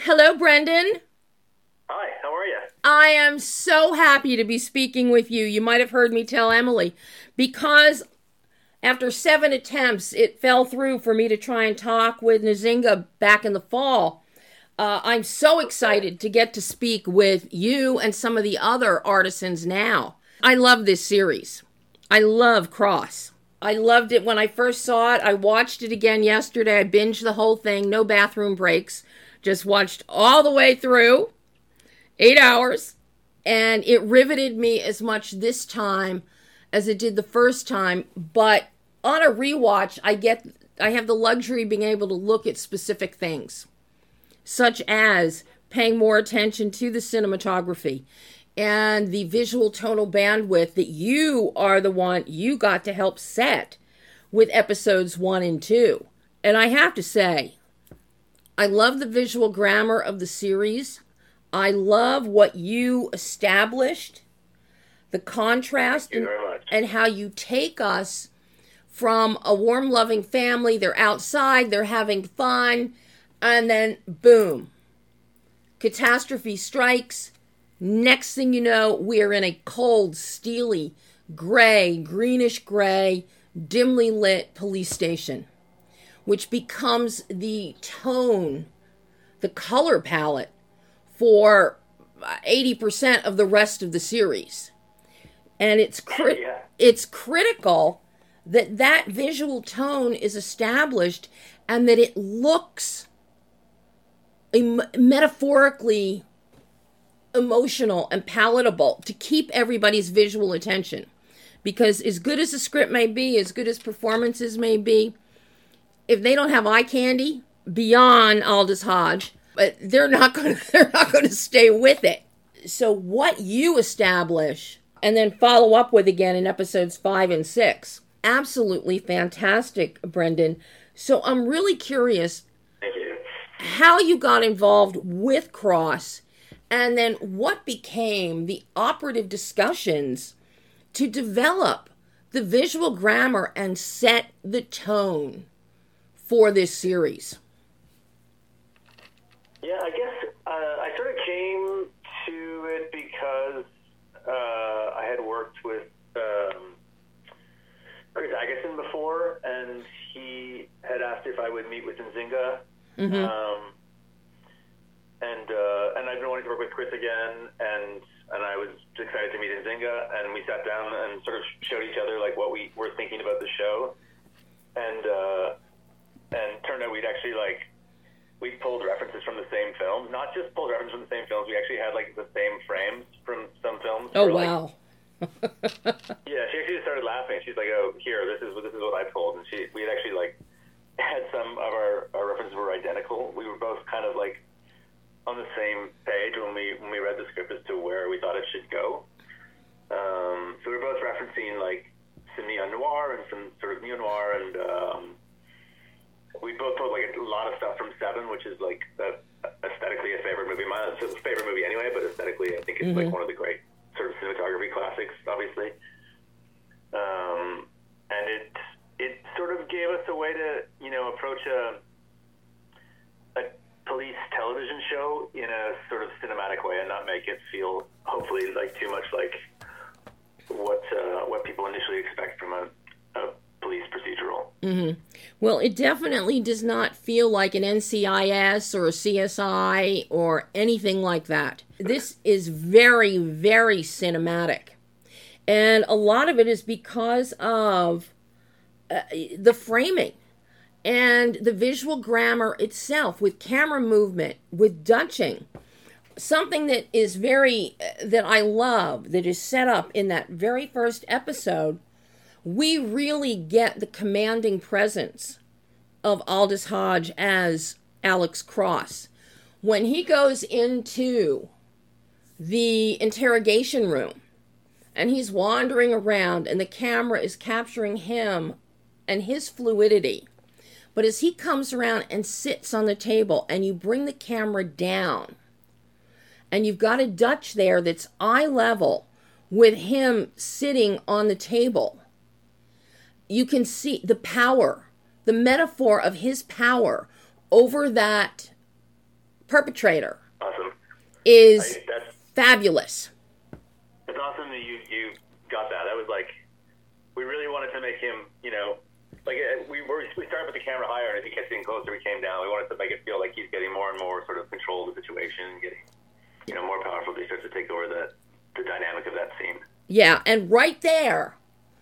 Hello, Brendan. Hi, how are you? I am so happy to be speaking with you. You might have heard me tell Emily, because after 7 attempts, it fell through for me to try and talk with Nzinga back in the fall. I'm so excited to get to speak with you and some of the other artisans now. I love this series. I love Cross. I loved it when I first saw it. I watched it again yesterday. I binged the whole thing, no bathroom breaks. Just watched all the way through, 8 hours. And it riveted me as much this time as it did the first time. But on a rewatch, I have the luxury of being able to look at specific things, such as paying more attention to the cinematography and the visual tonal bandwidth that you got to help set with episodes 1 and 2. And I have to say, I love the visual grammar of the series. I love what you established, the contrast, and how you take us from a warm, loving family. They're outside, they're having fun, and then boom, catastrophe strikes. Next thing you know, we're in a cold, steely, gray, greenish gray, dimly lit police station, which becomes the tone, the color palette for 80% of the rest of the series. And it's critical that visual tone is established and that it looks metaphorically emotional and palatable to keep everybody's visual attention. Because as good as the script may be, as good as performances may be, if they don't have eye candy beyond Aldis Hodge, but they're not going to stay with it. So what you establish and then follow up with again in episodes 5 and 6, absolutely fantastic, Brendan. So I'm really curious how you got involved with Cross, and then what became the operative discussions to develop the visual grammar and set the tone for this series. Yeah, I guess I sort of came to it because I had worked with Chris Agason before, and he had asked if I would meet with Nzinga. Mm-hmm. And I've been wanting to work with Chris again, and I was excited to meet Nzinga, and we sat down and sort of showed each other like what we were thinking about the show, and turned out we pulled references from the same film, not just pulled references from the same films. We actually had like the same frames from some films. Oh wow! Yeah, she actually started laughing. She's like, "Oh, here, this is what I pulled," and we had actually like had some of our references were identical. We were both kind of like on the same page when we read the script as to where we thought it should go. So we were both referencing like some neo-noir and some sort of neo-noir, and we both pulled like a lot of stuff from Seven, which is like aesthetically a favorite movie. It's a favorite movie anyway, but aesthetically I think it's like one of the great sort of cinematography classics, obviously. And it sort of gave us a way to, approach a police television show in a sort of cinematic way and not make it feel, hopefully, like too much like what people initially expect from a police procedural. Mm-hmm. Well, it definitely does not feel like an NCIS or a CSI or anything like that. This is very, very cinematic. And a lot of it is because of the framing and the visual grammar itself, with camera movement, with Dutching. Something that I love, that is set up in that very first episode, we really get the commanding presence of Aldis Hodge as Alex Cross. When he goes into the interrogation room and he's wandering around and the camera is capturing him and his fluidity. But as he comes around and sits on the table and you bring the camera down and you've got a Dutch there that's eye level with him sitting on the table, you can see the power, the metaphor of his power over that perpetrator Awesome. is That's fabulous. It's awesome that you got that. That was like, we really wanted to make him, like we started with the camera higher, and as he kept getting closer, we came down. We wanted to make it feel like he's getting more and more sort of control of the situation, getting, more powerful as he starts to take over the dynamic of that scene. Yeah, and right there,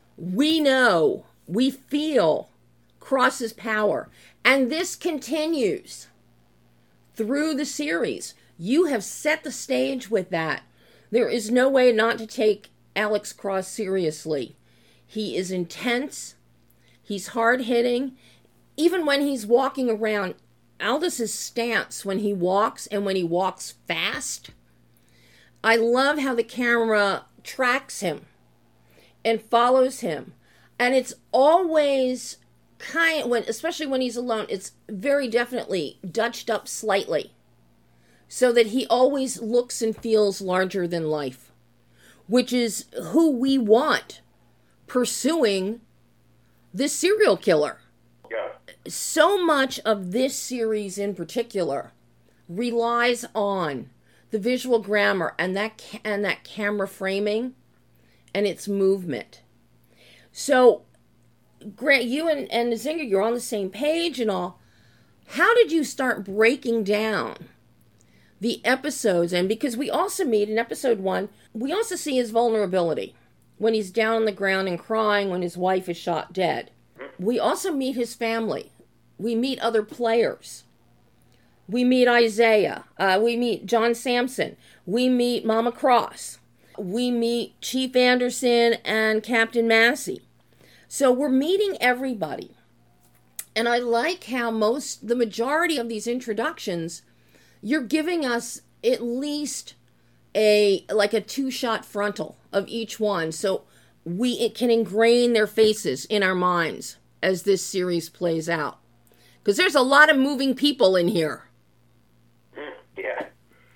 we feel Cross's power. And this continues through the series. You have set the stage with that. There is no way not to take Alex Cross seriously. He is intense. He's hard-hitting. Even when he's walking around, Aldis's stance when he walks and when he walks fast, I love how the camera tracks him and follows him. And it's always especially when he's alone, it's very definitely Dutched up slightly so that he always looks and feels larger than life, which is who we want pursuing this serial killer. Yeah. So much of this series in particular relies on the visual grammar and that camera framing and its movement. So, Grant, you and Nzinga, you're on the same page and all. How did you start breaking down the episodes? And because we also meet in episode 1, we also see his vulnerability when he's down on the ground and crying when his wife is shot dead. We also meet his family. We meet other players. We meet Isaiah. We meet John Sampson. We meet Mama Cross. We meet Chief Anderson and Captain Massey. So we're meeting everybody. And I like how the majority of these introductions, you're giving us at least a 2-shot frontal of each one. So it can ingrain their faces in our minds as this series plays out. Because there's a lot of moving people in here. Yeah.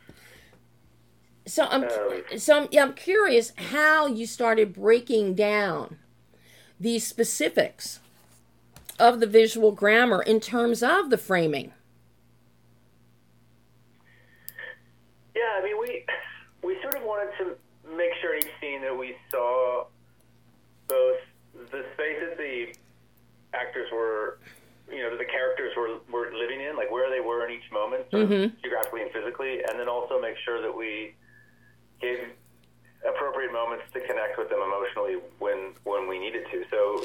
So I'm curious how you started breaking down the specifics of the visual grammar in terms of the framing. Yeah, I mean, we sort of wanted to make sure each scene that we saw both the space that the actors were, that the characters were living in, like where they were in each moment, sort of geographically and physically, and then also make sure that we gave appropriate moments to connect with them emotionally when we needed to. So,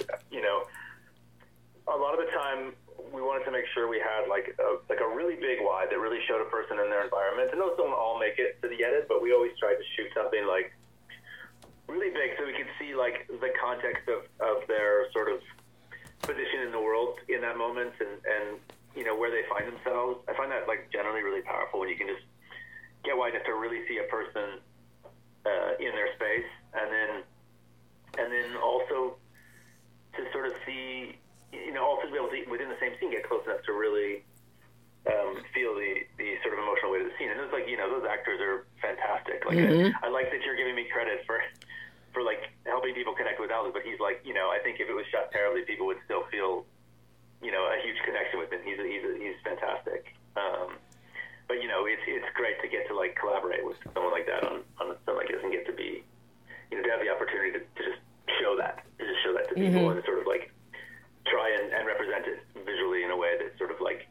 a lot of the time we wanted to make sure we had like a really big wide that really showed a person in their environment. And those don't all make it to the edit, but we always tried to shoot something like really big so we could see like the context of their sort of position in the world in that moment and where they find themselves. I find that like generally really powerful when you can just get wide enough to really see a person in their space, and then also to sort of see, also to be able to, within the same scene, get close enough to really feel the sort of emotional weight of the scene. And those those actors are fantastic. Like I like that you're giving me credit for like helping people connect with Aldis, but he's like, I think if it was shot terribly, people would still feel, a huge connection with him. He's fantastic. But it's great to get to like collaborate with someone like that on something like this and get to be, to have the opportunity to just show that to people and sort of like try and represent it visually in a way that sort of like,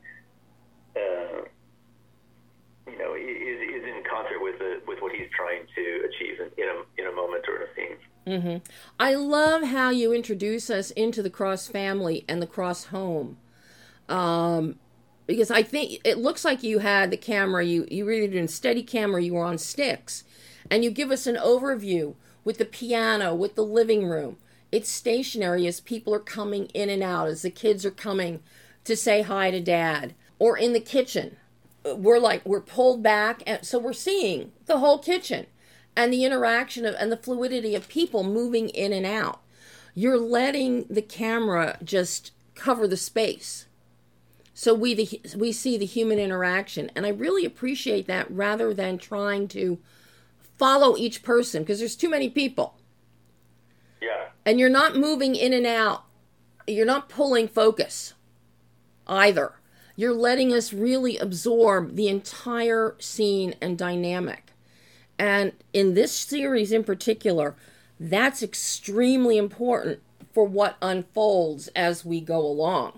is in concert with what he's trying to achieve in a moment or in a scene. I love how you introduce us into the Cross family and the Cross home. Because I think it looks like you had the camera, you really did steady camera, you were on sticks. And you give us an overview with the piano, with the living room. It's stationary as people are coming in and out, as the kids are coming to say hi to Dad. Or in the kitchen. We're pulled back, and so we're seeing the whole kitchen. And the interaction and the fluidity of people moving in and out. You're letting the camera just cover the space. So we see the human interaction. And I really appreciate that rather than trying to follow each person, because there's too many people. Yeah. And you're not moving in and out. You're not pulling focus either. You're letting us really absorb the entire scene and dynamic. And in this series in particular, that's extremely important for what unfolds as we go along.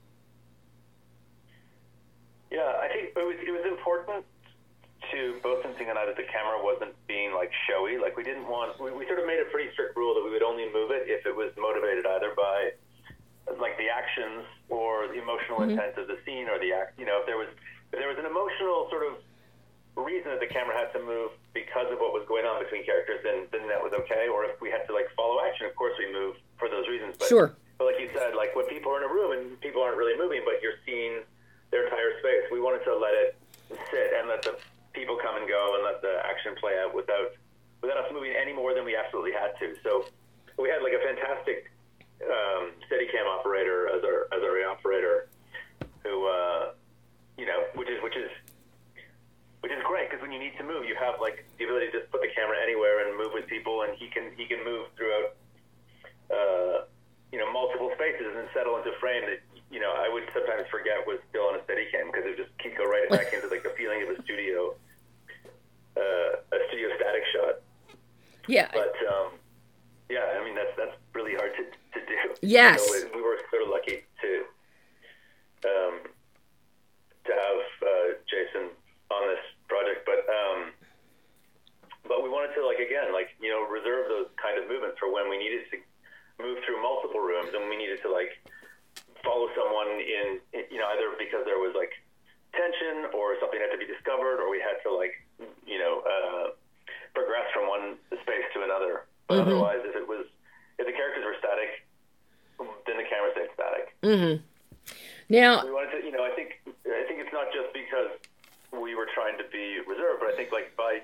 Yeah, I think it was important to both Nzinga and I that the camera wasn't being like showy. Like we didn't want, we sort of made a pretty strict rule that we would only move it if it was motivated either by like the actions or the emotional intent of the scene, or the act. You know, if there was an emotional sort of reason that the camera had to move because of what was going on between characters, then that was okay. Or if we had to like follow action, of course we move for those reasons. But, sure. But like you said, like when people are in a room and people aren't really moving, but you're seeing their entire space, we wanted to let it sit and let the people come and go and let the action play out without us moving any more than we absolutely had to. So we had like a fantastic Steadicam operator as our operator, who you know, which is great, because when you need to move, you have like the ability to just put the camera anywhere and move with people, and he can move throughout you know, multiple spaces and settle into frame that, you know, I would sometimes forget was still on a Steadicam, because it would just go right back into like the feeling of a studio static shot. Yeah. But yeah, I mean that's really hard to do. Yes. So we were sort of lucky to have Jason on this project, but we wanted to, like, again, like, you know, reserve those kind of movements for when we needed to move through multiple rooms and we needed to like follow someone in, you know, either because there was like tension or something had to be discovered, or we had to like, you know, progress from one space to another. But otherwise, if the characters were static, then the camera stayed static. Now, we wanted to, you know, I think it's not just because we were trying to be reserved, but I think like by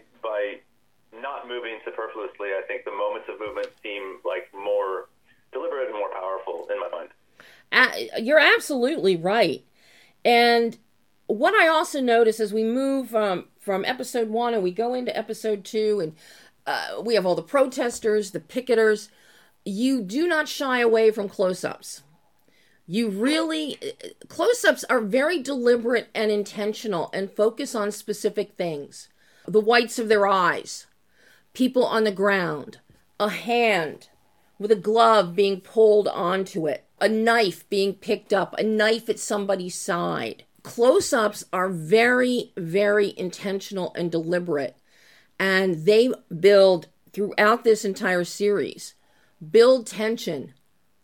not moving superfluously, I think the moments of movement seem like more deliberate and more powerful in my mind. You're absolutely right. And what I also notice as we move from episode 1 and we go into episode 2, and we have all the protesters, the picketers, you do not shy away from close-ups. You really, close-ups are very deliberate and intentional and focus on specific things. The whites of their eyes, people on the ground, a hand with a glove being pulled onto it, a knife being picked up, a knife at somebody's side. Close-ups are very, very intentional and deliberate, and they build, throughout this entire series, build tension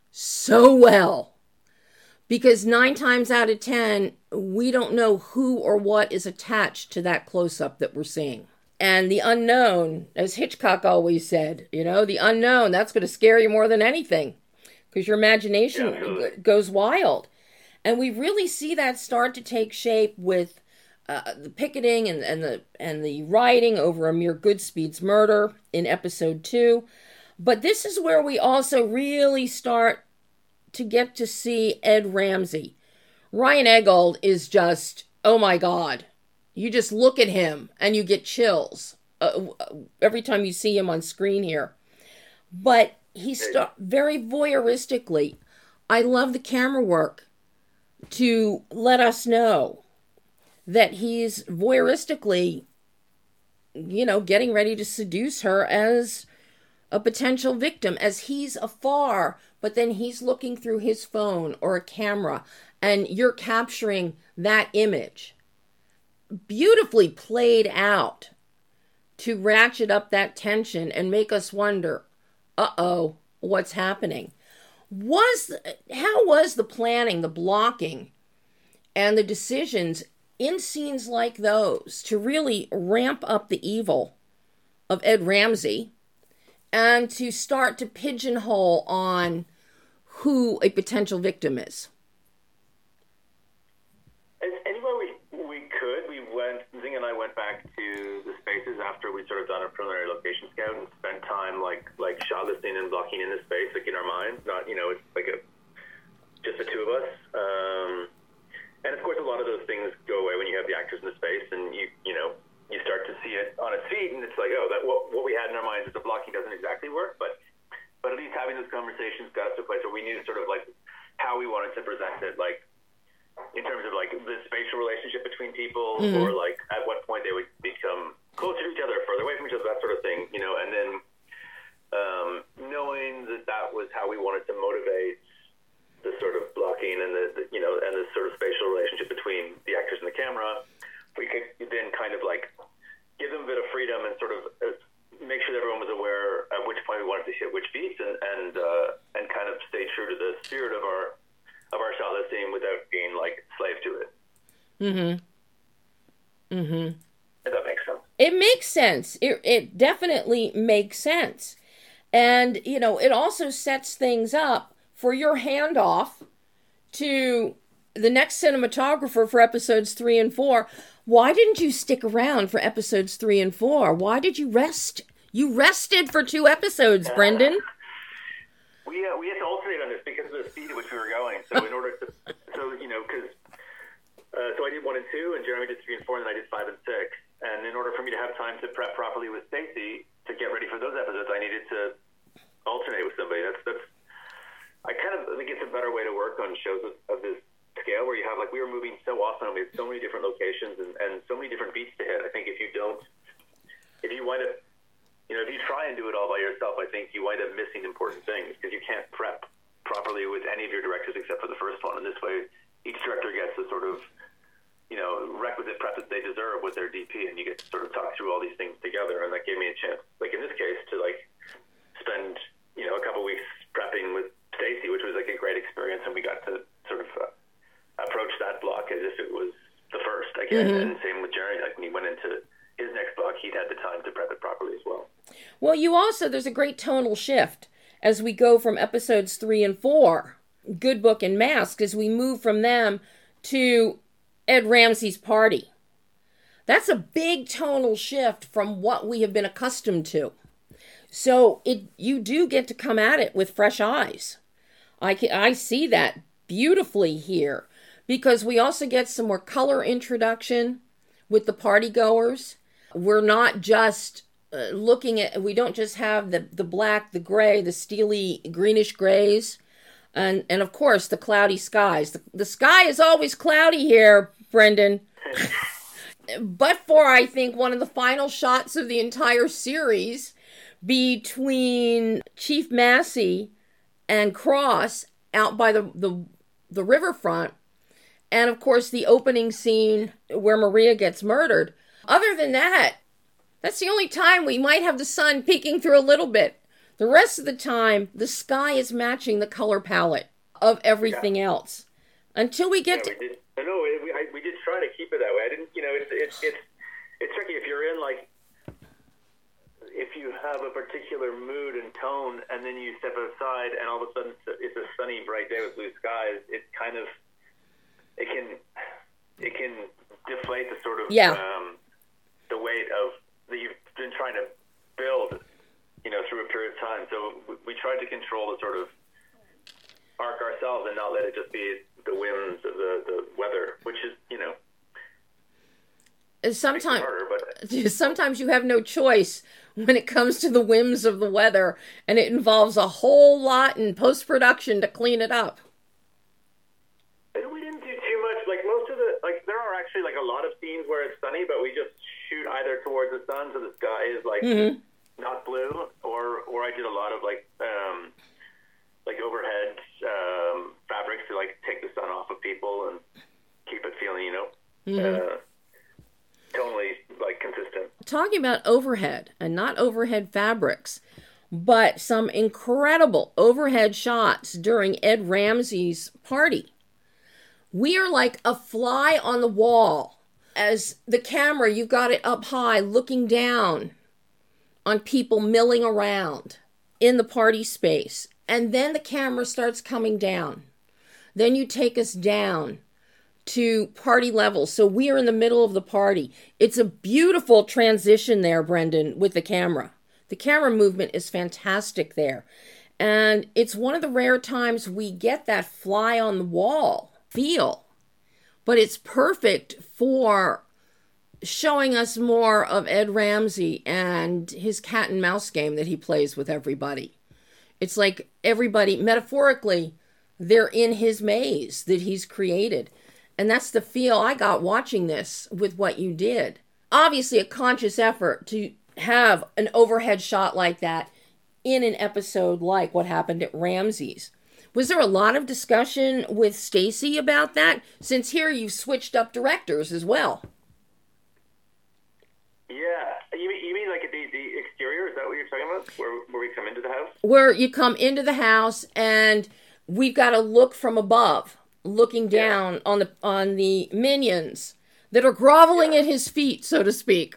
so well. Because 9 times out of 10, we don't know who or what is attached to that close-up that we're seeing. And the unknown, as Hitchcock always said, you know, the unknown, that's going to scare you more than anything. Because your imagination goes wild. And we really see that start to take shape with the picketing and the rioting over Amir Goodspeed's murder in episode 2. But this is where we also really start to get to see Ed Ramsey. Ryan Eggold is just, oh my God. You just look at him and you get chills every time you see him on screen here. But he's very voyeuristically. I love the camera work to let us know that he's voyeuristically, you know, getting ready to seduce her as a potential victim, as he's afar, but then he's looking through his phone or a camera, and you're capturing that image. Beautifully played out to ratchet up that tension and make us wonder, uh-oh, what's happening? How was the planning, the blocking, and the decisions in scenes like those to really ramp up the evil of Ed Ramsey and to start to pigeonhole on who a potential victim is? Anywhere we could, Zing and I went back to the spaces after we'd sort of done a preliminary location scout and spent time like shot listing and blocking in the space, like in our minds, not, you know, it's like just the two of us. And of course, a lot of those things go away when you have the actors in the space, and you know, you start to see it on its feet, and it's like, oh, that what we had in our minds as the blocking doesn't exactly work, but at least having those conversations got us to a place where we knew sort of like how we wanted to present it, like in terms of like the or like at what point they would become closer to each other, further away from each other, that sort of thing, you know, and then knowing that that was how we wanted to motivate the sort of blocking and the you know, and the sort of spatial relationship between the actors and the camera, we could then kind of like give them a bit of freedom and sort of make sure that everyone was aware at which point we wanted to hit which beats and kind of stay true to the spirit of our shot listing without being like slave to it. If that makes sense. It makes sense. It definitely makes sense. And, you know, it also sets things up for your handoff to the next cinematographer for episodes 3 and 4. Why didn't you stick around for episodes 3 and 4? Why did you rest? You rested for 2 episodes, Brendan. We had to alternate on this because of the speed at which we were going. So in order to, you know, because so I did 1 and 2, and Jeremy did 3 and 4, and then I did 5 and 6. And in order for me to have time to prep properly with Stacey to get ready for those episodes, I needed to alternate with somebody. I kind of think it's a better way to work on shows of this scale, where you have, like, we were moving so often, we had so many different locations and so many different beats to hit. I think if you wind up, you know, if you try and do it all by yourself, I think you wind up missing important things because you can't prep properly with any of your directors except for the first one. And this way, each director gets a sort of, you know, requisite prep that they deserve with their DP, and you get to sort of talk through all these things together. And that gave me a chance, like in this case, to like spend, you know, a couple weeks prepping with Stacey, which was like a great experience, and we got to sort of approach that block as if it was the first again. And same with Jerry, like when he went into his next block, he'd had the time to prep it properly as well. Well, there's a great tonal shift as we go from episodes 3 and 4, Good Book and Mask, as we move from them to Ed Ramsey's Party. That's a big tonal shift from what we have been accustomed to. So you do get to come at it with fresh eyes. I see that beautifully here, because we also get some more color introduction with the party goers. We're not just we don't just have the black, the gray, the steely greenish grays, and of course the cloudy skies. The sky is always cloudy here, Brendan. But for, I think, one of the final shots of the entire series between Chief Massey and Cross out by the riverfront, and of course the opening scene where Maria gets murdered. Other than that, that's the only time we might have the sun peeking through a little bit. The rest of the time, the sky is matching the color palette of everything else. Until we get to... We did try to keep it that way. I didn't, you know, it's tricky if you're in, like, if you have a particular mood and tone, and then you step outside, and all of a sudden it's a sunny, bright day with blue skies. It kind of, it can deflate the sort of the weight of that you've been trying to build, you know, through a period of time. So we tried to control the sort of arc ourselves and not let it just be the whims of the weather, which is, you know, sometimes you have no choice when it comes to the whims of the weather, and it involves a whole lot in post-production to clean it up. And we didn't do too much. Like, most of there are actually, like, a lot of scenes where it's sunny, but we just shoot either towards the sun, so the sky is, like, not blue, or I did a lot of, like overhead fabrics to, like, take the sun off of people and keep it feeling, you know, totally, like, consistent. Talking about overhead, and not overhead fabrics, but some incredible overhead shots during Ed Ramsey's party. We are like a fly on the wall. As the camera, you've got it up high, looking down on people milling around in the party space. And then the camera starts coming down. Then you take us down to party level. So we are in the middle of the party. It's a beautiful transition there, Brendan, with the camera. The camera movement is fantastic there. And it's one of the rare times we get that fly on the wall feel. But it's perfect for showing us more of Ed Ramsey and his cat and mouse game that he plays with everybody. It's like everybody, metaphorically, they're in his maze that he's created. And that's the feel I got watching this with what you did. Obviously, a conscious effort to have an overhead shot like that in an episode like what happened at Ramsay's. Was there a lot of discussion with Stacy about that? Since here you've switched up directors as well. Yeah. You mean like the exterior? Is that what you're talking about? Where we come into the house? Where you come into the house and we've got to look from above, looking down on the minions that are groveling at his feet, so to speak.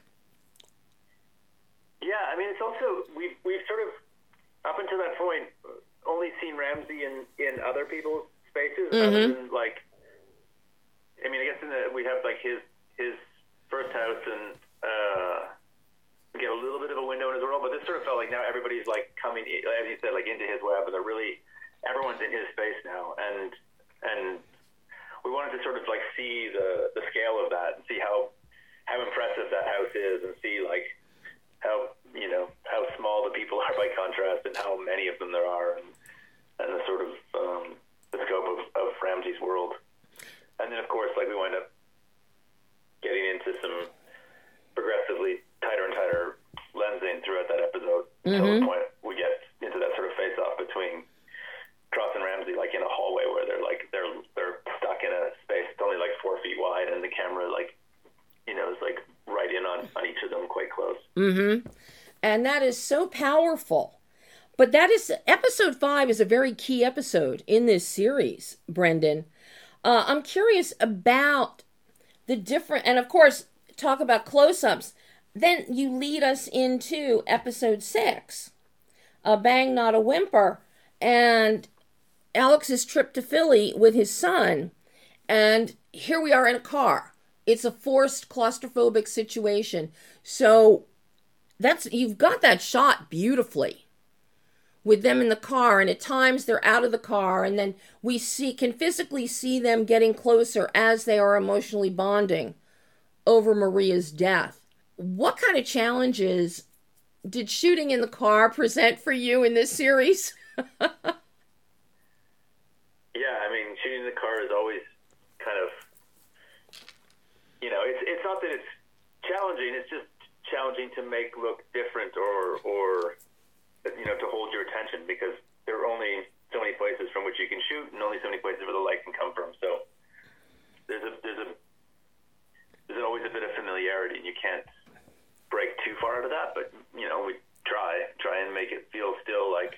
Yeah, I mean, it's also, we've sort of, up until that point, only seen Ramsay in other people's spaces, other than, like, I mean, I guess we have, like, his first house, and we get a little bit of a window in his world, but this sort of felt like now everybody's, like, coming, as you said, like, into his web, and everyone's in his space now, and we wanted to sort of, like, see the scale of that, and see how impressive that house is, and see, like, how small the people are by contrast, and how many of them there are, and the sort of the scope of Ramsay's world. And then, of course, like, we wind up getting into some progressively tighter and tighter lensing throughout that episode until the point we get into that sort of face-off between Cross and Ramsay, like in a hallway where they're stuck in a space that's only like 4 feet wide, and the camera, like, is like right in on each of them quite close. And that is so powerful. But episode 5 is a very key episode in this series, Brendan. I'm curious about the different, and of course, talk about close-ups. Then you lead us into episode 6, A Bang Not a Whimper, and Alex's trip to Philly with his son. And here we are in a car. It's a forced claustrophobic situation. So you've got that shot beautifully with them in the car, and at times they're out of the car, and then we can physically see them getting closer as they are emotionally bonding over Maria's death. What kind of challenges did shooting in the car present for you in this series? Yeah, I mean, shooting in the car is always kind of, it's not that it's challenging, it's just challenging to make look different or to hold your attention, because there are only so many places from which you can shoot, and only so many places where the light can come from. So there's always a bit of familiarity, and you can't break too far out of that, but we try and make it feel still like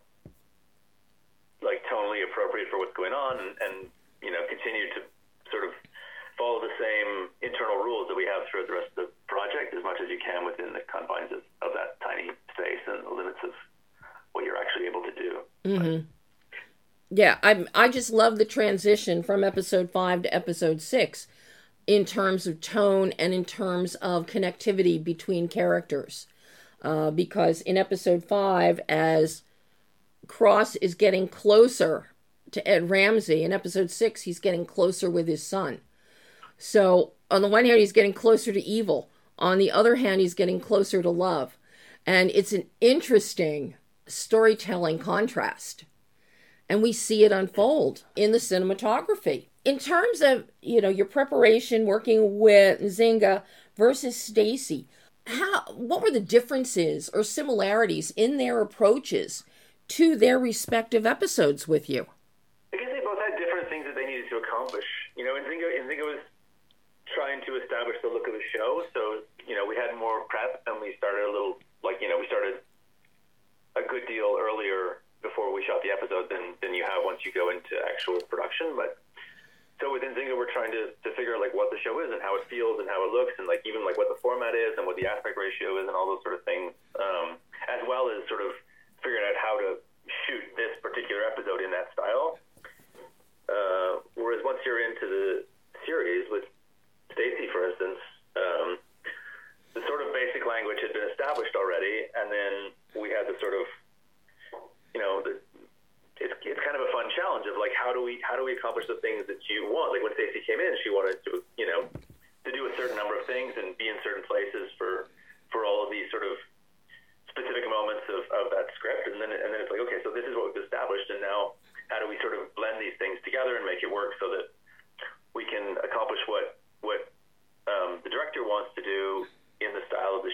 tonally appropriate for what's going on, and continue to sort of follow the same internal rules that we have throughout the rest of the project as much as you can within the confines of that tiny space and the limits of what you're actually able to do. Yeah, I just love the transition from episode 5 to episode 6 in terms of tone and in terms of connectivity between characters. Because in episode 5, as Cross is getting closer to Ed Ramsay, in episode 6, he's getting closer with his son. So on the one hand, he's getting closer to evil. On the other hand, he's getting closer to love. And it's an interesting storytelling contrast. And we see it unfold in the cinematography. In terms of, your preparation working with Nzinga versus Stacy, what were the differences or similarities in their approaches to their respective episodes with you? I guess they both had different things that they needed to accomplish. Nzinga was trying to establish the look of the show, so we had more prep, and we started we started a good deal earlier before we shot the episode than you have once you go into actual production. But so with Nzinga, we're trying to figure out what the show is and how it feels and how it looks, and even what the format is and what the aspect ratio is and all those sort of things, as well as sort of figuring out how to shoot this particular episode in that style. Whereas once you're into the series with Stacy, for instance, the sort of basic language had been established already, and then we had the sort of, it's kind of a fun challenge of how do we accomplish the things that you want? Like when Stacy came in, she wanted to do a certain number of things and be in certain places for all of these sort of specific moments of that script, and then it's like, okay, so this is what we've established, and now how do we sort of blend these things together and make it work so that we can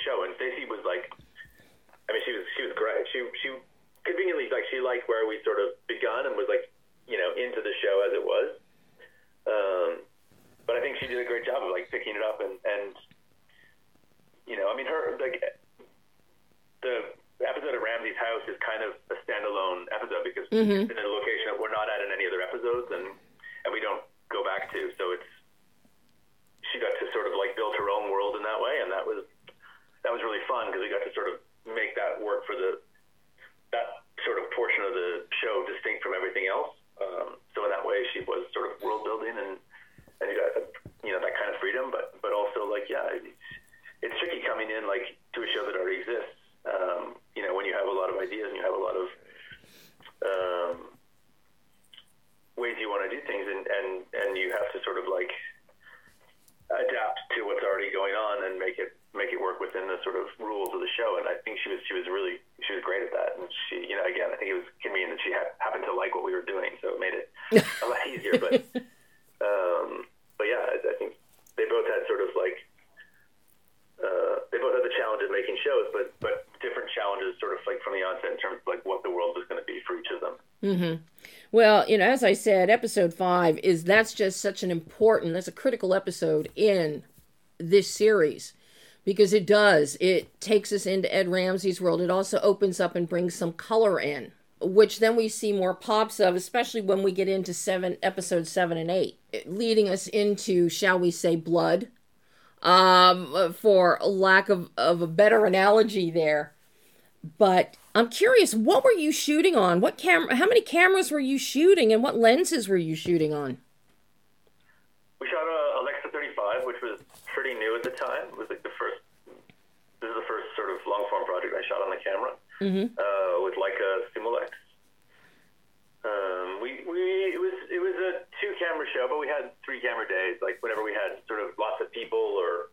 show. And Stacey was like, I mean, she was great. She conveniently, like, she liked where we sort of begun and was like, you know, into the show as it was. But I think she did a great job of like picking it up and you know, I mean, her, like, the episode at Ramsey's house is kind of a standalone episode because it's in a location that we're not at in any other episodes and we don't go back to. So she got to sort of like build her own world in that way, and that was really fun because we got to sort of make that work for that sort of portion of the show distinct from everything else. So in that way, she was sort of world building and you got, you know, that kind of freedom, but also like, yeah, it's tricky coming in like to a show that already exists. You know, when you have a lot of ideas and you have a lot of ways you want to do things, and you have to sort of like adapt to what's already going on and make it work within the sort of rules of the show. And I think she was great at that. And she, you know, again, I think it was convenient that she happened to like what we were doing, so it made it a lot easier. But yeah, I think they both had sort of like they both had the challenge of making shows, but different challenges sort of like from the onset in terms of like what the world was going to be for each of them. Mm-hmm. Well, you know, as I said, episode 5 that's just such an important, that's a critical episode in this series because it takes us into Ed Ramsey's world. It also opens up and brings some color in, which then we see more pops of, especially when we get into episodes 7 and 8, leading us into, shall we say, blood, for lack of a better analogy there. But I'm curious, what were you shooting on? How many cameras were you shooting, and what lenses were you shooting on? We shot a Alexa 35, which was pretty new at the time. It was like this is the first sort of long form project I shot on the camera, with Leica Simulex. It was a 2-camera show, but we had 3-camera days. Like whenever we had sort of lots of people or,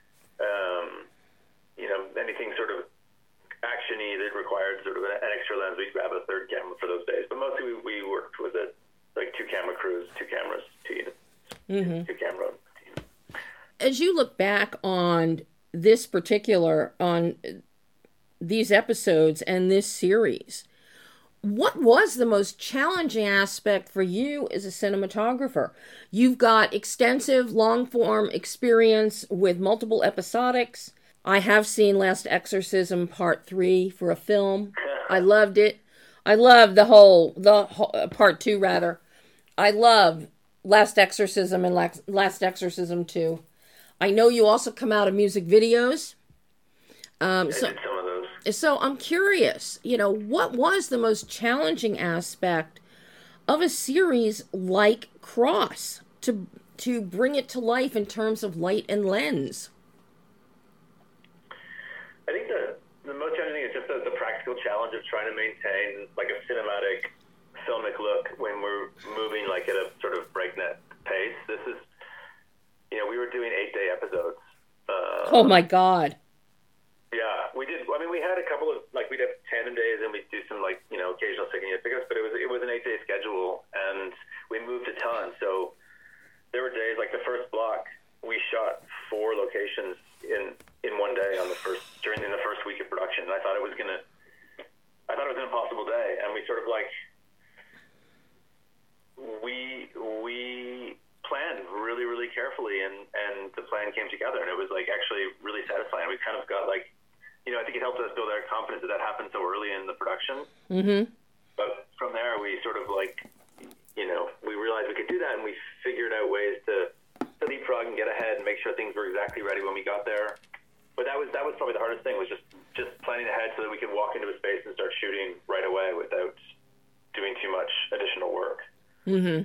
you know, anything sort of actiony that required sort of an extra lens, we'd grab a 3rd camera for those days. But mostly we worked with it like 2-camera crews, 2 cameras, 2 units, 2-camera team. As you look back on these episodes and this series, what was the most challenging aspect for you as a cinematographer? You've got extensive long-form experience with multiple episodics. I have seen Last Exorcism Part 3 for a film. I loved it. I love the whole Part 2 rather. I love Last Exorcism and Last Exorcism 2. I know you also come out of music videos. I did some of those. So I'm curious, you know, what was the most challenging aspect of a series like Cross to bring it to life in terms of light and lens? I think the most challenging is just the practical challenge of trying to maintain like a cinematic, filmic look when we're moving like at a sort of breakneck pace. This is, you know, we were doing 8-day episodes. Oh my God. Yeah, we did. I mean, we had a couple of, like, we'd have tandem days and we'd do some, like, you know, occasional second unit pickups, but it was an 8-day schedule and we moved a ton. So there were days, like the first block, we shot 4 locations in one day in the first week of production. And I thought it was an impossible day. And we sort of like, we planned really, really carefully and the plan came together and it was like actually really satisfying. We kind of got like, you know, I think it helped us build our confidence that happened so early in the production. Mm-hmm. But from there, we sort of like, you know, we realized we could do that, and we figured out ways to leapfrog and get ahead and make sure things were exactly ready when we got there. But that was probably the hardest thing, was just planning ahead so that we could walk into a space and start shooting right away without doing too much additional work. Mm-hmm.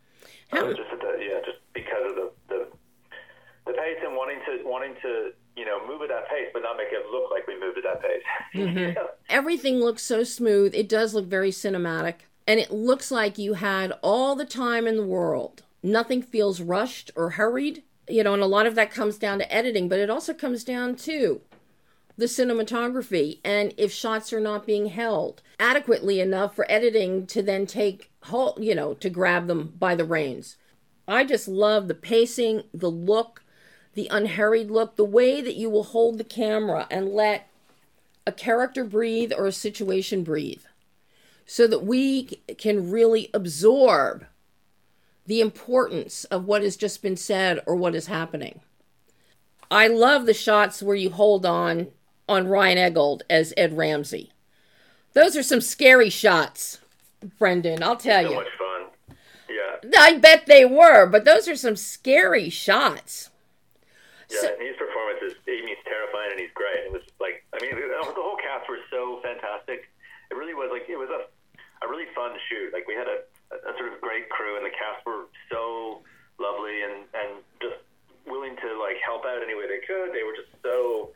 Just because of the pace and wanting to you know, move at that pace, but not make it look like we moved at that pace. Mm-hmm. Everything looks so smooth. It does look very cinematic. And it looks like you had all the time in the world. Nothing feels rushed or hurried. You know, and a lot of that comes down to editing, but it also comes down to the cinematography. And if shots are not being held adequately enough for editing to then take hold, you know, to grab them by the reins. I just love the pacing, the look, the unhurried look, the way that you will hold the camera and let a character breathe or a situation breathe, so that we can really absorb the importance of what has just been said or what is happening. I love the shots where you hold on Ryan Eggold as Ed Ramsey. Those are some scary shots, Brendan, I'll tell you. So much fun. Yeah. I bet they were, but those are some scary shots. Yeah, and his performance he's terrifying and he's great. It was like, I mean, the whole cast were so fantastic. It really was like, it was a really fun shoot. Like, we had a sort of great crew, and the cast were so lovely and just willing to like help out any way they could. They were just so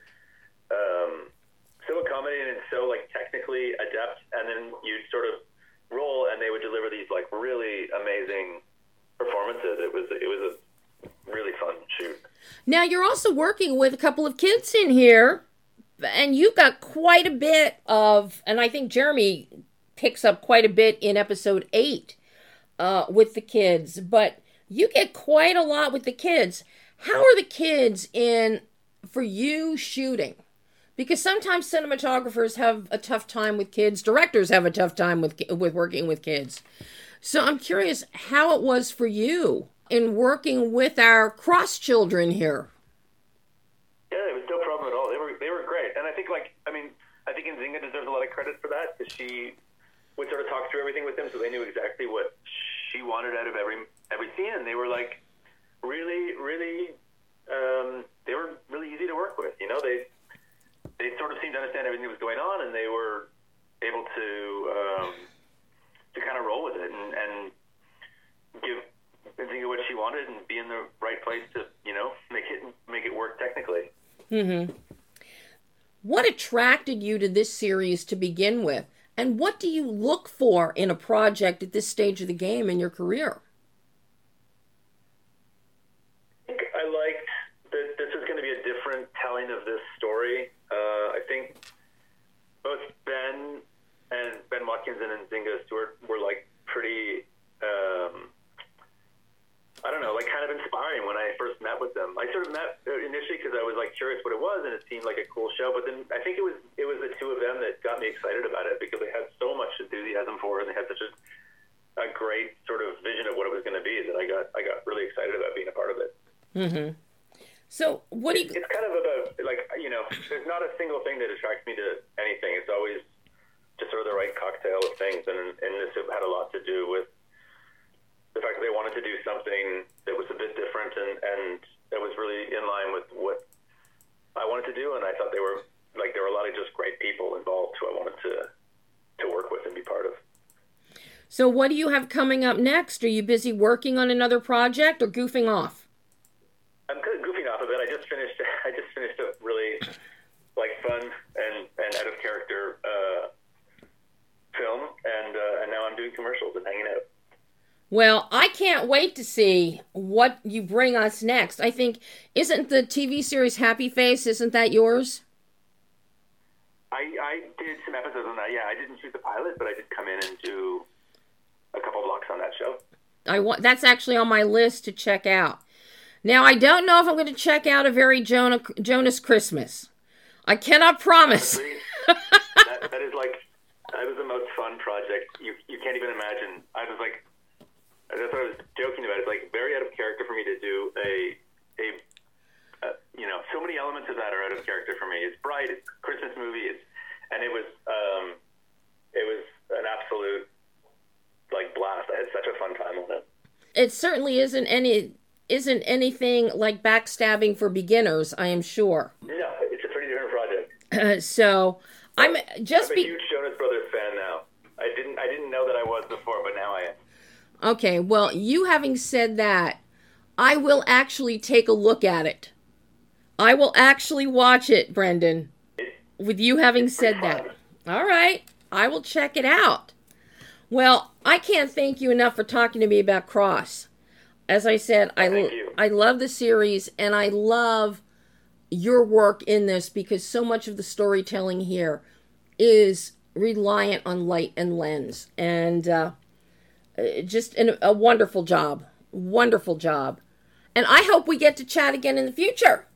accommodating and so like technically adept. And then you'd sort of roll, and they would deliver these like really amazing performances. It was a really fun shoot. Now you're also working with a couple of kids in here, and you've got quite a bit of, and I think Jeremy picks up quite a bit in episode 8 with the kids, but you get quite a lot with the kids. How are the kids in for you shooting? Because sometimes cinematographers have a tough time with kids. Directors have a tough time with working with kids. So I'm curious how it was for you in working with our cross children here. Yeah, it was no problem at all. They were great. And I think I think Nzinga deserves a lot of credit for that, because she would sort of talk through everything with them, so they knew exactly what she wanted out of every scene, and they were like really, really they were really easy to work with. You know, they sort of seemed to understand everything that was going on, and they were able to kind of roll with it and give Nzinga what she wanted and be in the right place to, you know, make it work technically. Mm-hmm. What attracted you to this series to begin with? And what do you look for in a project at this stage of the game in your career? I think I liked that this is going to be a different telling of this story. I think both Ben Watkins and Nzinga Stewart were like pretty, I don't know, like kind of inspiring when I first met with them. I sort of met initially because I was like curious what it was, and it seemed like a cool show. But then I think it was the two of them that got me excited about it, because they had so much enthusiasm for it, and they had such a great sort of vision of what it was going to be that I got really excited about being a part of it. Mm-hmm. So what do you? It's kind of about, like, you know, there's not a single thing that attracts me to anything. It's always just sort of the right cocktail of things, and this had a lot to do with the fact that they wanted to do something that was a bit different and that was really in line with what I wanted to do, and I thought there were a lot of just great people involved who I wanted to work with and be part of. So what do you have coming up next? Are you busy working on another project or goofing off? I'm goofing off a bit. I just finished a really like fun and out of character film, and now I'm doing commercials and hanging out. Well, I can't wait to see what you bring us next. I think, isn't the TV series Happy Face, isn't that yours? I did some episodes on that. Yeah, I didn't shoot the pilot, but I did come in and do a couple blocks on that show. That's actually on my list to check out. Now, I don't know if I'm going to check out A Very Jonas Christmas. I cannot promise. that was the most fun project. You can't even imagine. I was like, that's what I was joking about. It's like very out of character for me to do a you know, so many elements of that are out of character for me. It's bright, it's a Christmas movie, and it was an absolute like blast. I had such a fun time on it. It certainly isn't anything like Backstabbing for Beginners, I am sure. No, it's a pretty different project. So I'm a huge Jonas Brothers fan now. I didn't know that I was before, but now I am. Okay, well, you having said that, I will actually take a look at it. I will actually watch it, Brendan, with you having said that. All right, I will check it out. Well, I can't thank you enough for talking to me about Cross. As I said, I love the series, and I love your work in this, because so much of the storytelling here is reliant on light and lens. And just a wonderful job. Wonderful job. And I hope we get to chat again in the future.